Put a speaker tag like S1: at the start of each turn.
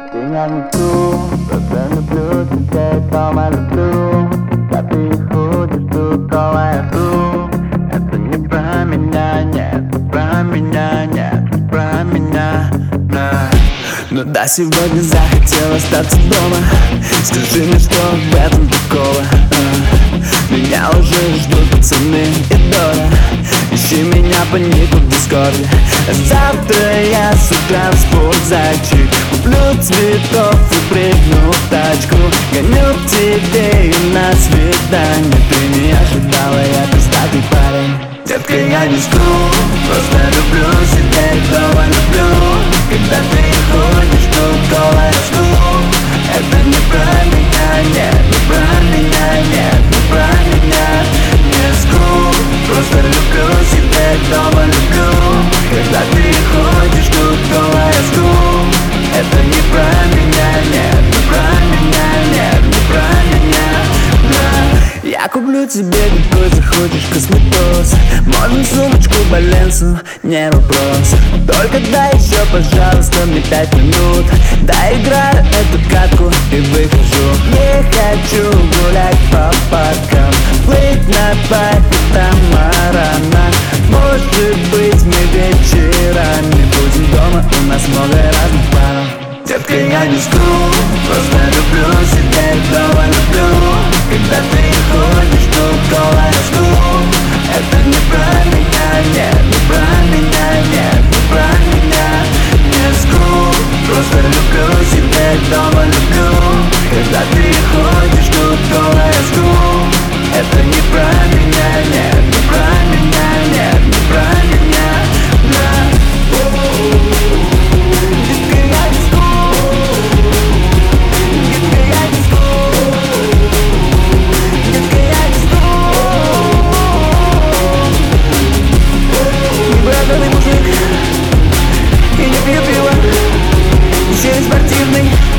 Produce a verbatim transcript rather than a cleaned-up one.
S1: Я не жду, просто люблю тебя, дома люблю. Когда ты ходишь, тут дома я жду. Это не про меня, нет, не про меня, нет, не про меня, да. Но да, сегодня захотел остаться дома. Скажи мне, что в этом такого, а? Меня уже ждут пацаны и Дора. Ищи меня по нику в дискорде. Завтра я с утра в спортзальчик. Куплю цветов и прыгну в тачку. Гоню к тебе и на свидание. Ты не ожидала, я пиздатый парень. Детка, я не жду, просто люблю сидеть дома, люблю. Когда ты ходишь, тут голая жду. Это не про меня, нет, не про меня, нет, не про меня. Не жду, просто люблю сидеть дома, люблю. Когда ты ходишь, тут голая жду. Это не про меня, нет, не про меня, нет, не про меня, да. Я куплю тебе какой захочешь косметоз. Можно сумочку Баленсу, не вопрос. Только дай еще, пожалуйста, мне пять минут. Доиграю эту катку и выхожу. Не хочу гулять по паркам, плыть на байке, тамаранах. Может быть, мы вечерами будем дома, у нас много разных планов. Детка, я не жду, просто люблю сидеть дома, люблю. Когда ты ходишь, тут голая жду. Это не про меня, нет, не про меня, нет, не про меня. Не жду, просто люблю сидеть дома, люблю. Когда ты ходишь, тут голая жду. Это не про меня, нет, не про меня, нет, не про меня, да. Детка, я не жду. Детка, я не жду. Детка, я не жду. Не богатый мужик и не пью пиво. Еще и спортивный.